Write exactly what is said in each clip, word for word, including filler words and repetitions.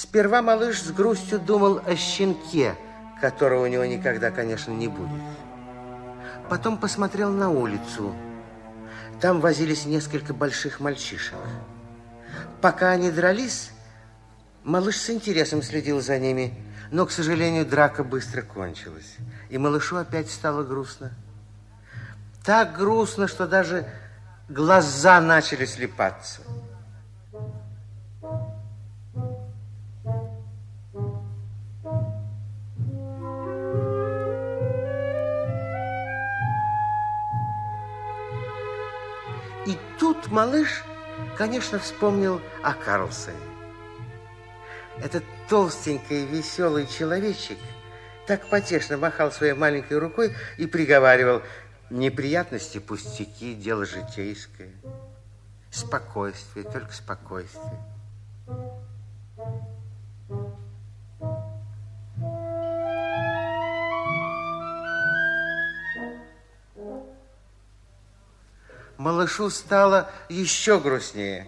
Сперва малыш с грустью думал о щенке, которого у него никогда, конечно, не будет. Потом посмотрел на улицу. Там возились несколько больших мальчишек. Пока они дрались, малыш с интересом следил за ними, но, к сожалению, драка быстро кончилась, и малышу опять стало грустно. Так грустно, что даже глаза начали слепаться. И тут малыш, конечно, вспомнил о Карлсоне. Этот толстенький веселый человечек так потешно махал своей маленькой рукой и приговаривал: неприятности, пустяки, дело житейское. Спокойствие, только спокойствие. Малышу стало еще грустнее.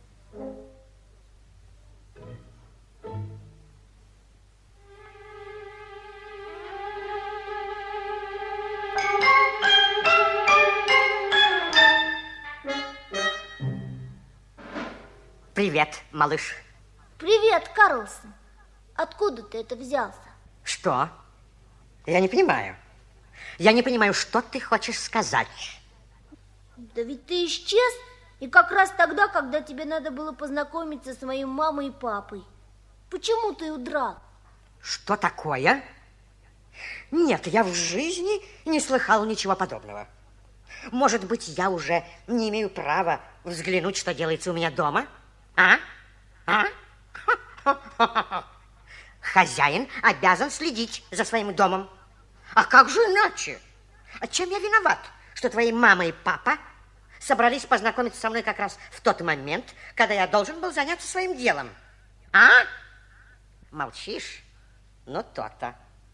Привет, малыш. Привет, Карлсон. Откуда ты это взялся? Что? Я не понимаю. Я не понимаю, что ты хочешь сказать. Да ведь ты исчез, и как раз тогда, когда тебе надо было познакомиться с моей мамой и папой. Почему ты удрал? Что такое? Нет, я в жизни не слыхал ничего подобного. Может быть, я уже не имею права взглянуть, что делается у меня дома? А? А? Хозяин обязан следить за своим домом. А как же иначе? А чем я виноват, что твои мама и папа собрались познакомиться со мной как раз в тот момент, когда я должен был заняться своим делом? А? Молчишь? Ну, то-то.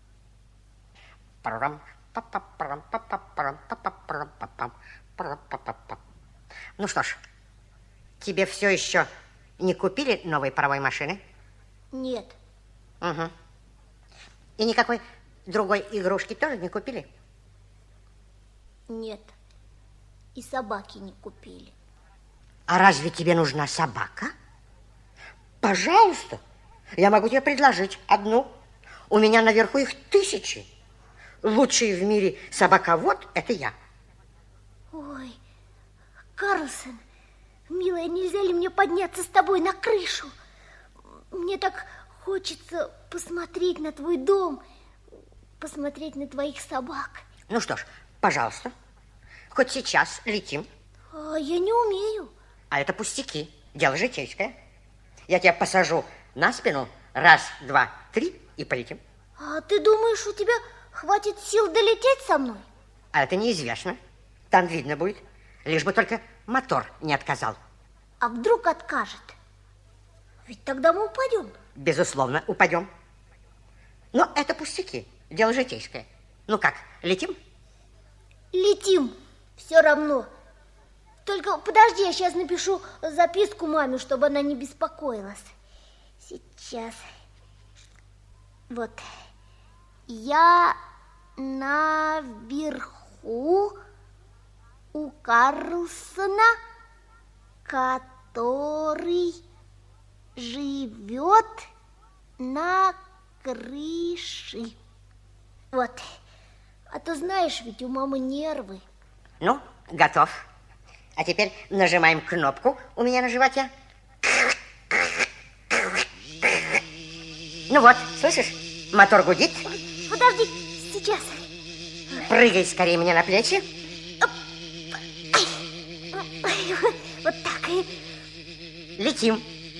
Ну что ж, тебе все еще не купили новой паровой машины? Нет. Угу. И никакой другой игрушки тоже не купили? Нет. И собаки не купили. А разве тебе нужна собака? Пожалуйста, я могу тебе предложить одну. У меня наверху их тысячи. Лучший в мире собаковод – это я. Ой, Карлсон, милая, нельзя ли мне подняться с тобой на крышу? Мне так хочется посмотреть на твой дом, посмотреть на твоих собак. Ну что ж, пожалуйста, хоть сейчас летим. А я не умею. А это пустяки, дело житейское. Я тебя посажу на спину, раз, два, три, и полетим. А ты думаешь, у тебя хватит сил долететь со мной? А это неизвестно. Там видно будет, лишь бы только мотор не отказал. А вдруг откажет? Ведь тогда мы упадем. Безусловно, упадем. Но это пустяки, дело житейское. Ну как, летим? Летим, все равно. Только подожди, я сейчас напишу записку маме, чтобы она не беспокоилась. Сейчас. Вот. Я наверху у Карлсона, который живет на крыше. Вот. А то знаешь, ведь у мамы нервы. Ну, готов. А теперь нажимаем кнопку у меня на животе. Ну вот, слышишь? Мотор гудит. Подожди, сейчас. Прыгай скорее мне на плечи. Вот так и... Летим.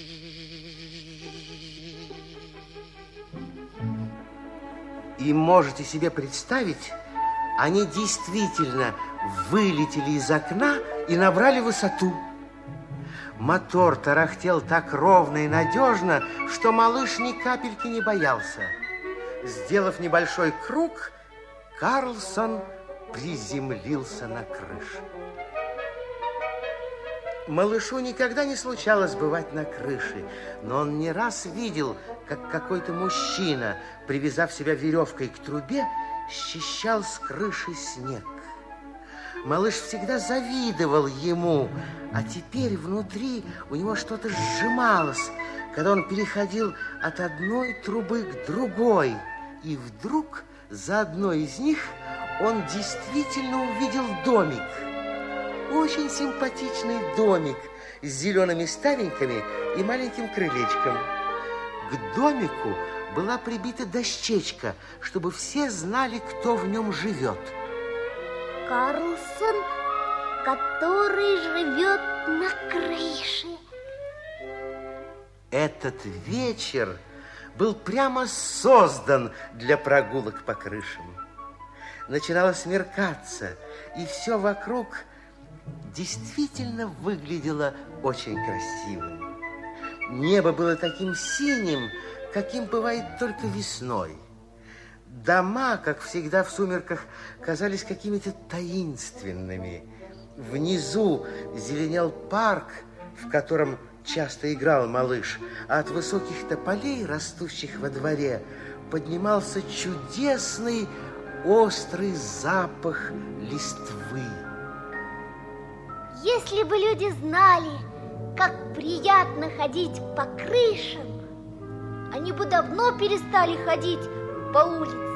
И можете себе представить, они действительно вылетели из окна и набрали высоту. Мотор тарахтел так ровно и надежно, что малыш ни капельки не боялся. Сделав небольшой круг, Карлсон приземлился на крыше. Малышу никогда не случалось бывать на крыше, но он не раз видел, как какой-то мужчина, привязав себя веревкой к трубе, счищал с крыши снег. Малыш всегда завидовал ему, а теперь внутри у него что-то сжималось, когда он переходил от одной трубы к другой. И вдруг за одной из них он действительно увидел домик. Очень симпатичный домик с зелеными ставеньками и маленьким крылечком. К домику была прибита дощечка, чтобы все знали, кто в нем живет. Карлсон, который живет на крыше. Этот вечер был прямо создан для прогулок по крышам. Начинало смеркаться, и все вокруг действительно выглядело очень красивым. Небо было таким синим, каким бывает только весной. Дома, как всегда в сумерках, казались какими-то таинственными. Внизу зеленел парк, в котором часто играл малыш, а от высоких тополей, растущих во дворе, поднимался чудесный острый запах листвы. Если бы люди знали, как приятно ходить по крышам, они бы давно перестали ходить по улицам.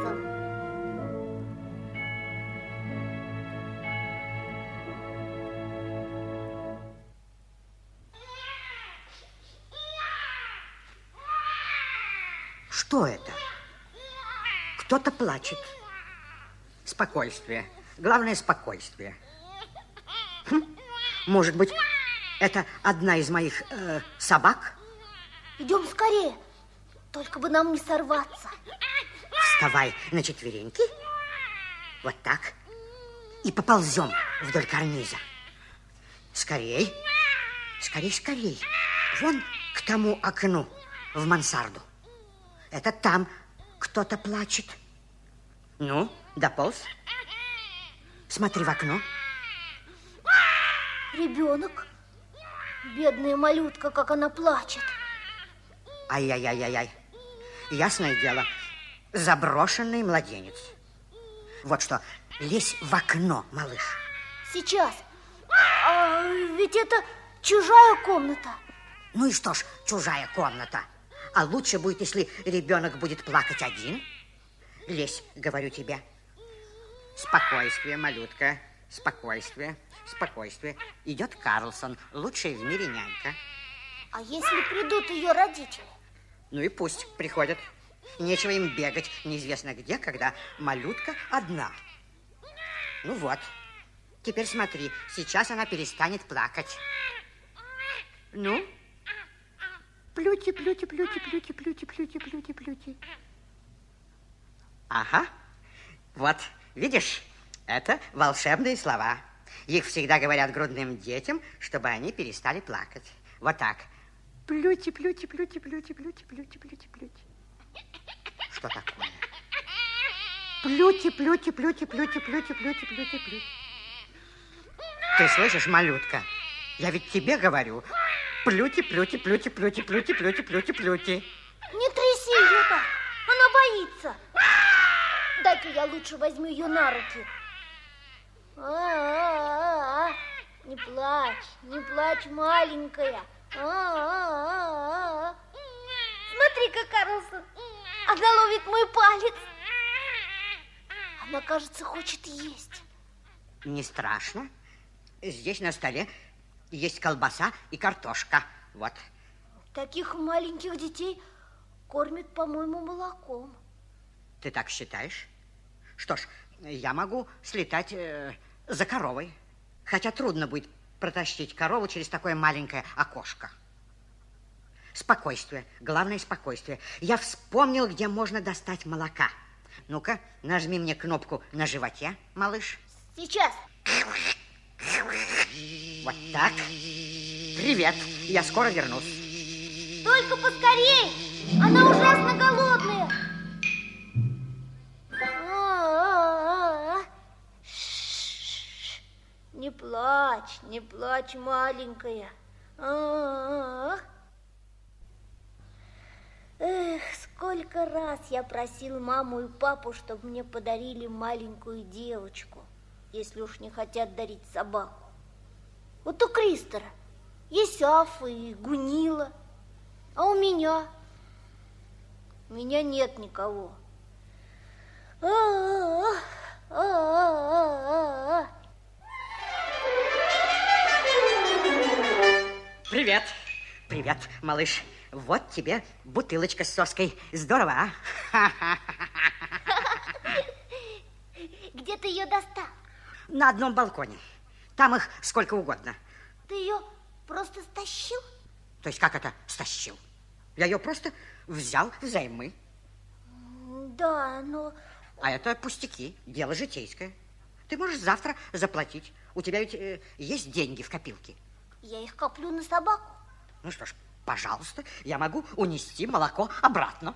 Что это? Кто-то плачет. Спокойствие. Главное, спокойствие. Хм. Может быть, это одна из моих э, собак? Идем скорее, только бы нам не сорваться. Вставай на четвереньки. Вот так. И поползем вдоль карниза. Скорей. Скорей, скорей. Вон к тому окну в мансарду. Это там кто-то плачет. Ну, дополз. Смотри в окно. Ребенок. Бедная малютка, как она плачет. Ай-яй-яй-яй-яй. Ясное дело, заброшенный младенец. Вот что, лезь в окно, малыш. Сейчас. А ведь это чужая комната. Ну и что ж, чужая комната. А лучше будет, если ребенок будет плакать один. Лезь, говорю тебе. Спокойствие, малютка. Спокойствие, спокойствие. Идет Карлсон, лучшая в мире нянька. А если придут ее родители? Ну и пусть приходят. Нечего им бегать неизвестно где, когда малютка одна. Ну вот. Теперь смотри, сейчас она перестанет плакать. Ну? Плюти, плюти, плюти, плюти, плюти, плюти, плюти, плюти. Ага. Вот, видишь, это волшебные слова. Их всегда говорят грудным детям, чтобы они перестали плакать. Вот так. Плюти, плюти, плюти, плюти, плюти, плюти, плюти, плюти. Что такое? Плюти, плюти, плюти, плюти, плюти, плюти, плюти, плюти. Ты слышишь, малютка? Я ведь тебе говорю. Плюти, плюти, плюти, плюти, плюти, плюти, плюти, плюти. Не тряси ее так, она боится. Дай-ка я лучше возьму ее на руки. А-а-а-а. Не плачь, не плачь, маленькая. А-а-а-а. Смотри-ка, Карлсон, она ловит мой палец. Она, кажется, хочет есть. Не страшно. Здесь на столе есть колбаса и картошка. Вот. Таких маленьких детей кормят, по-моему, молоком. Ты так считаешь? Что ж, я могу слетать э, за коровой. Хотя трудно будет протащить корову через такое маленькое окошко. Спокойствие. Главное спокойствие. Я вспомнил, где можно достать молока. Ну-ка, нажми мне кнопку на животе, малыш. Сейчас. Вот так. Привет. Я скоро вернусь. Только поскорей. Она ужасно голодная. Не плачь, не плачь, маленькая. А-а-а. Эх, сколько раз я просил маму и папу, чтобы мне подарили маленькую девочку, если уж не хотят дарить собаку. Вот у Кристера есть Афа и Гунила, а у меня... У меня нет никого. А-а-а, а-а-а. Привет, привет, малыш. Вот тебе бутылочка с соской. Здорово, а? Где ты ее достал? На одном балконе. Там их сколько угодно. Ты ее просто стащил? То есть как это стащил? Я ее просто взял взаймы. Да, но... А это пустяки, дело житейское. Ты можешь завтра заплатить. У тебя ведь э, есть деньги в копилке. Я их коплю на собаку. Ну что ж, пожалуйста, я могу унести молоко обратно.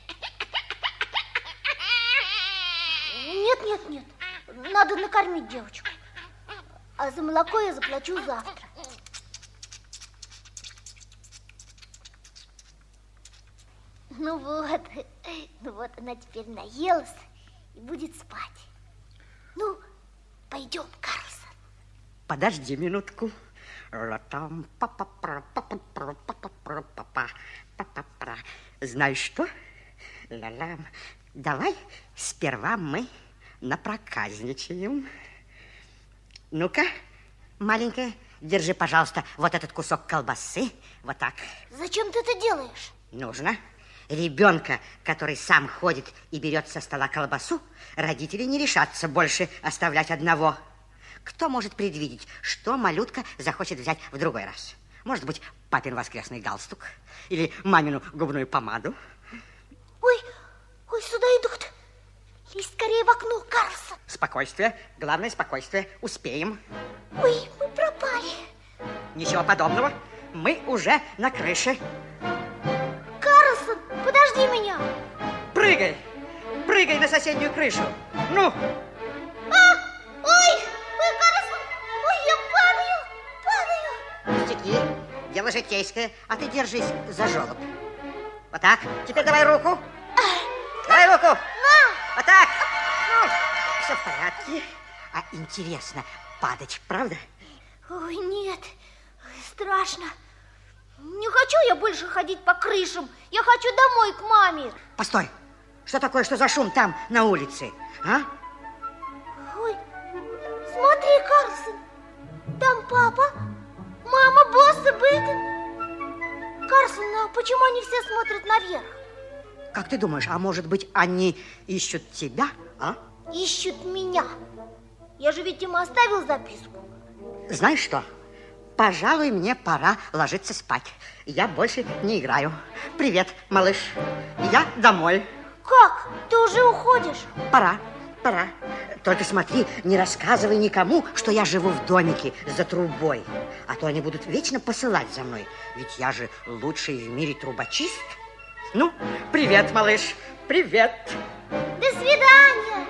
Нет, нет, нет. Надо накормить девочку. А за молоко я заплачу завтра. Ну вот, ну вот она теперь наелась и будет спать. Ну, пойдем, Карлсон. Подожди минутку. Знаешь что? Давай сперва мы напроказничаем. Ну-ка, маленькая, держи, пожалуйста, вот этот кусок колбасы. Вот так. Зачем ты это делаешь? Нужно. Ребенка, который сам ходит и берет со стола колбасу, родители не решатся больше оставлять одного. Кто может предвидеть, что малютка захочет взять в другой раз? Может быть, папин воскресный галстук или мамину губную помаду? Ой, ой, сюда идут. Лезь скорее в окно, Карлсон. Спокойствие, главное спокойствие. Успеем. Ой, мы пропали. Ничего подобного. Мы уже на крыше. Карлсон, подожди меня. Прыгай, прыгай на соседнюю крышу. Ну. А, ой, ой, Карлсон, ой, я падаю, падаю. Пустяки, дело житейское, а ты держись за жёлоб. Вот так, теперь давай руку. Давай руку. На. Вот так. Ну, все в порядке. А интересно, падать, правда? Ой, нет, страшно. Не хочу я больше ходить по крышам. Я хочу домой к маме. Постой. Что такое, что за шум там на улице? А? Ой, смотри, Карлсон. Там папа, мама, босс и Бэйкон. Карлсон, а почему они все смотрят наверх? Как ты думаешь, а может быть, они ищут тебя, а? Ищут меня. Я же ведь им оставил записку. Знаешь что? Пожалуй, мне пора ложиться спать. Я больше не играю. Привет, малыш. Я домой. Как? Ты уже уходишь? Пора, пора. Только смотри, не рассказывай никому, что я живу в домике за трубой. А то они будут вечно посылать за мной. Ведь я же лучший в мире трубочист. Ну, привет, малыш. Привет. До свидания.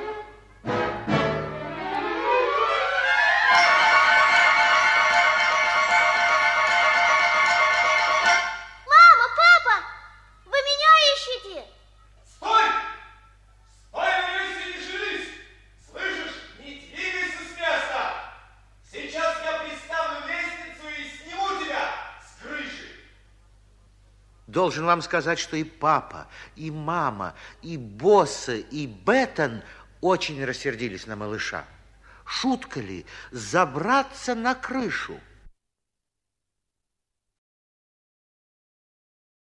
Должен вам сказать, что и папа, и мама, и боссы, и Беттон очень рассердились на малыша. Шутка ли забраться на крышу?